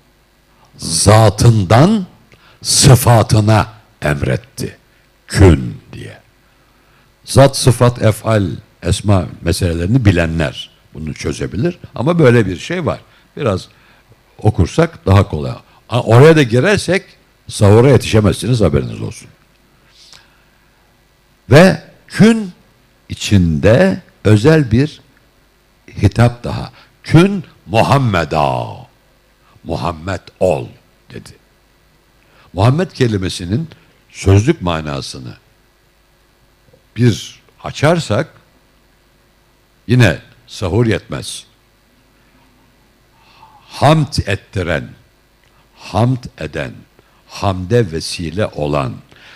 Speaker 1: zatından sıfatına emretti. Kün diye. Zat, sıfat, efal, esma meselelerini bilenler bunu çözebilir. Ama böyle bir şey var. Biraz okursak daha kolay. Oraya da girersek sahura yetişemezsiniz, haberiniz olsun. Ve kün içinde özel bir hitap daha. Kün Muhammed'a. Muhammed ol dedi. Muhammed kelimesinin sözlük manasını bir açarsak yine sahur yetmez. Hamd ettiren, hamd eden, hamde vesile olan,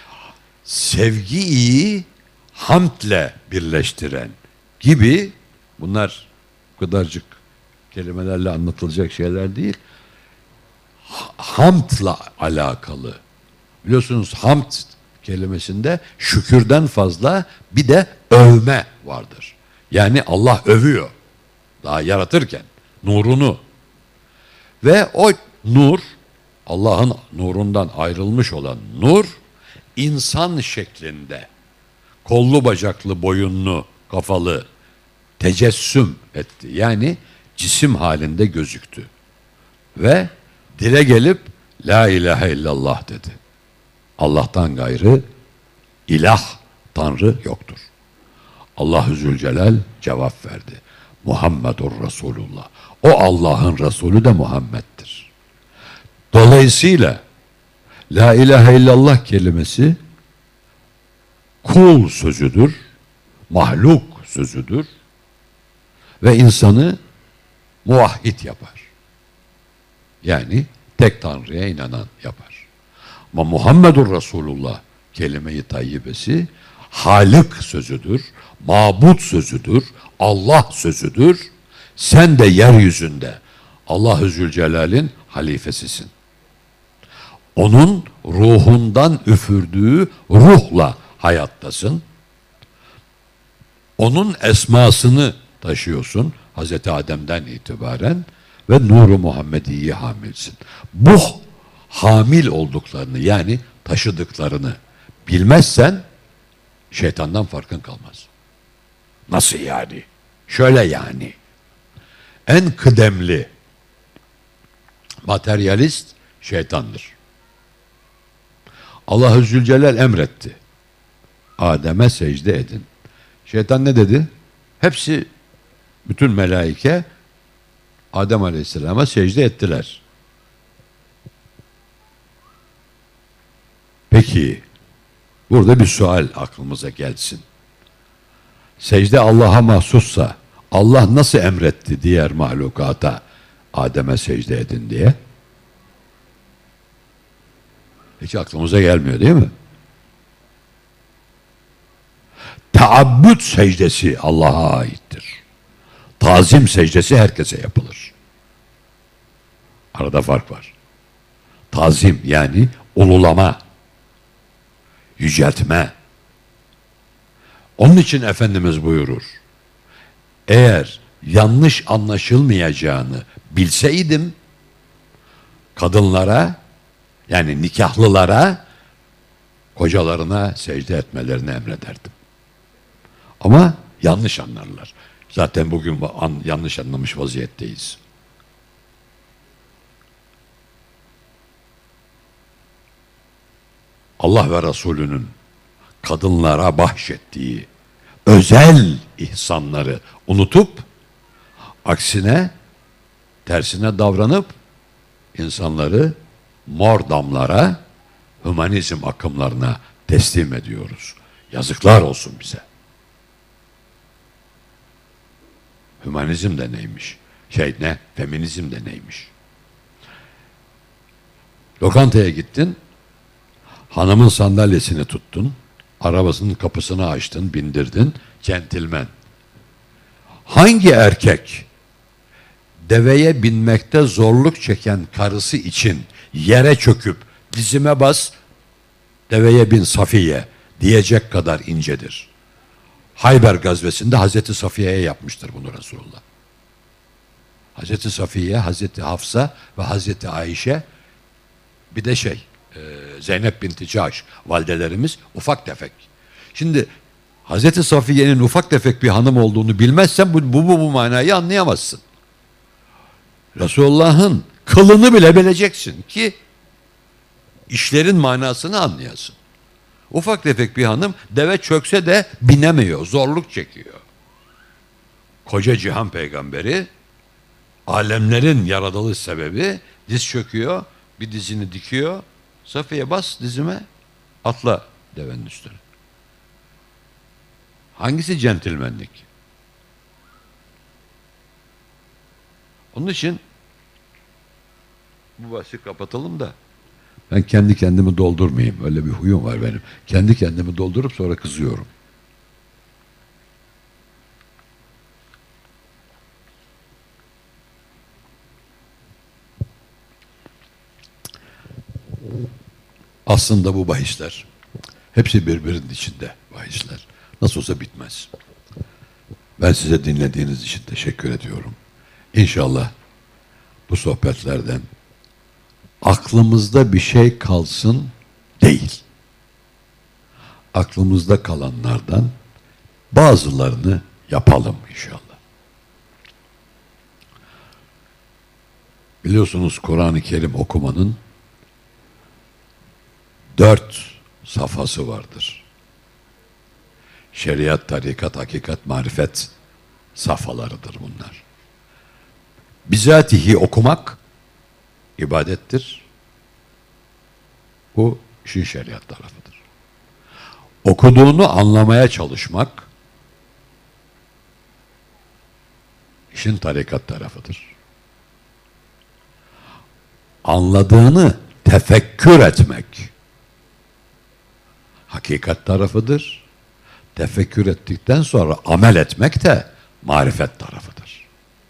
Speaker 1: sevgiyi hamdle birleştiren gibi, bunlar bu kadarcık kelimelerle anlatılacak şeyler değil. Hamdla alakalı. Biliyorsunuz hamd kelimesinde şükürden fazla bir de övme vardır. Yani Allah övüyor. Daha yaratırken nurunu. Ve o nur, Allah'ın nurundan ayrılmış olan nur, insan şeklinde, kollu bacaklı, boyunlu, kafalı tecessüm etti. Yani cisim halinde gözüktü. Ve dile gelip la ilahe illallah dedi. Allah'tan gayrı ilah, Tanrı yoktur. Allah-u Zülcelal cevap verdi. Muhammedur Resulullah. O Allah'ın Resulü de Muhammed'dir. Dolayısıyla la ilahe illallah kelimesi kul sözüdür, mahluk sözüdür ve insanı muvahhid yapar. Yani tek Tanrı'ya inanan yapar. Ama Muhammedur Resulullah kelime-i tayyibesi Halik sözüdür, mabut sözüdür, Allah sözüdür. Sen de yeryüzünde Allah-u Zülcelal'in halifesisin. Onun ruhundan üfürdüğü ruhla hayattasın. Onun esmasını taşıyorsun Hazreti Adem'den itibaren ve Nur-u Muhammedi'yi hamilsin. Bu hamil olduklarını, yani taşıdıklarını bilmezsen şeytandan farkın kalmaz. Nasıl yani? Şöyle yani. En kıdemli materyalist şeytandır. Allah-u Zülcelal emretti. Adem'e secde edin. Şeytan ne dedi? Hepsi, bütün melaike Adem Aleyhisselam'a secde ettiler. Peki, burada bir sual aklımıza gelsin. Secde Allah'a mahsussa, Allah nasıl emretti diğer mahlukata Adem'e secde edin diye? Hiç aklımıza gelmiyor değil mi? Taabbüt secdesi Allah'a aittir. Tazim secdesi herkese yapılır. Arada fark var. Tazim yani ululama, yüceltme. Onun için Efendimiz buyurur. Eğer yanlış anlaşılmayacağını bilseydim, kadınlara, yani nikahlılara, kocalarına secde etmelerini emrederdim. Ama yanlış anlarlar. Zaten bugün an, yanlış anlamış vaziyetteyiz. Allah ve Resulünün kadınlara bahşettiği özel ihsanları unutup aksine tersine davranıp insanları mor damlara, hümanizm akımlarına teslim ediyoruz. Yazıklar olsun bize. Hümanizm de neymiş? Şey ne? Feminizm de neymiş? Lokantaya gittin, hanımın sandalyesini tuttun, arabasının kapısını açtın, bindirdin, centilmen. Hangi erkek deveye binmekte zorluk çeken karısı için yere çöküp dizime bas, deveye bin Safiye diyecek kadar incedir? Hayber gazvesinde Hazreti Safiye'ye yapmıştır bunu Resulullah. Hazreti Safiye, Hazreti Hafsa ve Hazreti Ayşe, bir de şey Zeynep binti Cahş validelerimiz ufak tefek. Şimdi Hazreti Safiye'nin ufak tefek bir hanım olduğunu bilmezsen bu bu, bu, bu manayı anlayamazsın. Resulullah'ın kılını bile bileceksin ki işlerin manasını anlayasın. Ufak tefek bir hanım deve çökse de binemiyor, zorluk çekiyor. Koca cihan peygamberi, alemlerin yaratılış sebebi, diz çöküyor, bir dizini dikiyor, Safiye bas dizime, atla devenin üstüne. Hangisi centilmenlik? Onun için bu bahsi kapatalım da ben kendi kendimi doldurmayayım. Öyle bir huyum var benim. Kendi kendimi doldurup sonra kızıyorum. Aslında bu bahisler hepsi birbirinin içinde bahisler. Nasıl olsa bitmez. Ben size dinlediğiniz için teşekkür ediyorum. İnşallah bu sohbetlerden aklımızda bir şey kalsın değil. Aklımızda kalanlardan bazılarını yapalım inşallah. Biliyorsunuz Kur'an-ı Kerim okumanın dört safhası vardır. Şeriat, tarikat, hakikat, marifet safhalarıdır bunlar. Bizatihi okumak ibadettir. Bu işin şeriat tarafıdır. Okuduğunu anlamaya çalışmak işin tarikat tarafıdır. Anladığını tefekkür etmek hakikat tarafıdır. Tefekkür ettikten sonra amel etmek de marifet tarafıdır.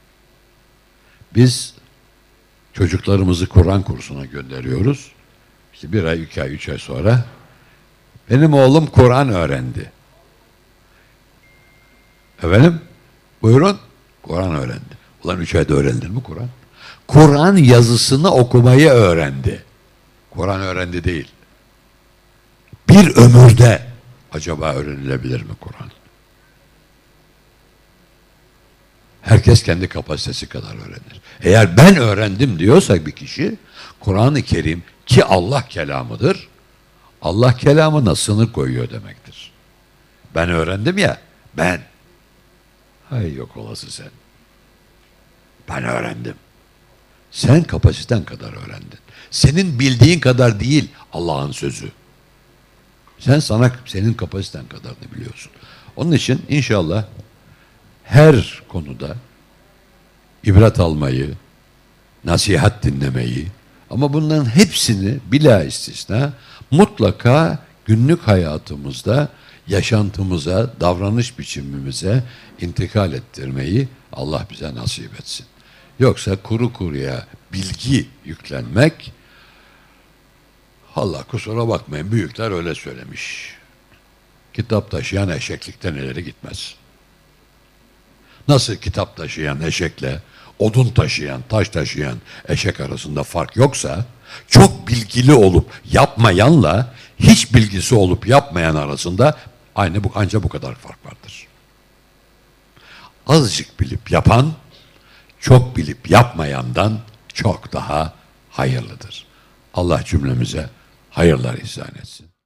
Speaker 1: Biz çocuklarımızı Kur'an kursuna gönderiyoruz. İşte bir ay, iki ay, üç ay sonra benim oğlum Kur'an öğrendi. Efendim? Buyurun. Kur'an öğrendi. Ulan üç ayda öğrendin mi Kur'an? Kur'an yazısını okumayı öğrendi. Kur'an öğrendi değil. Bir ömürde acaba öğrenilebilir mi Kur'an? Herkes kendi kapasitesi kadar öğrenir. Eğer ben öğrendim diyorsa bir kişi, Kur'an-ı Kerim ki Allah kelamıdır, Allah kelamına sınır koyuyor demektir. Ben öğrendim ya, ben. Hay yok olası sen. Ben öğrendim. Sen kapasiten kadar öğrendin. Senin bildiğin kadar değil Allah'ın sözü. Sen sana senin kapasiten kadarını biliyorsun. Onun için inşallah her konuda ibret almayı, nasihat dinlemeyi ama bunların hepsini bila istisna mutlaka günlük hayatımızda, yaşantımıza, davranış biçimimize intikal ettirmeyi Allah bize nasip etsin. Yoksa kuru kuruya bilgi yüklenmek, Allah kusura bakmayın büyükler öyle söylemiş. Kitap taşıyan eşeklikten ileri gitmez. Nasıl kitap taşıyan eşekle odun taşıyan, taş taşıyan eşek arasında fark yoksa, çok bilgili olup yapmayanla hiç bilgisi olup yapmayan arasında aynı bu ancak bu kadar fark vardır. Azıcık bilip yapan, çok bilip yapmayandan çok daha hayırlıdır. Allah cümlemize hayırlar ihsan etsin.